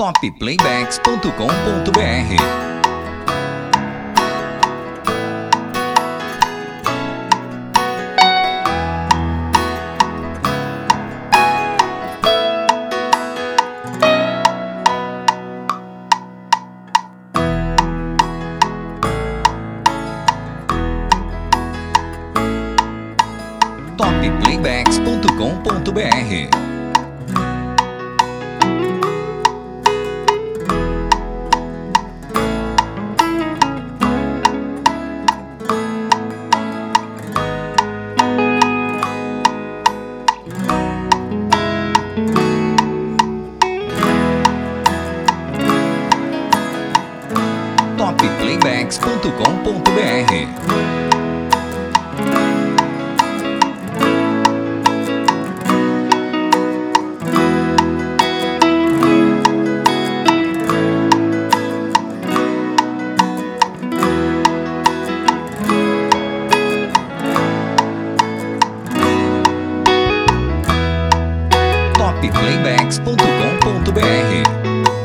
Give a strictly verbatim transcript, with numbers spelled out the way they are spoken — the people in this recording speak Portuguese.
topplaybacks ponto com ponto br. topplaybacks ponto com ponto br. topplaybacks ponto com ponto br. topplaybacks ponto com ponto br.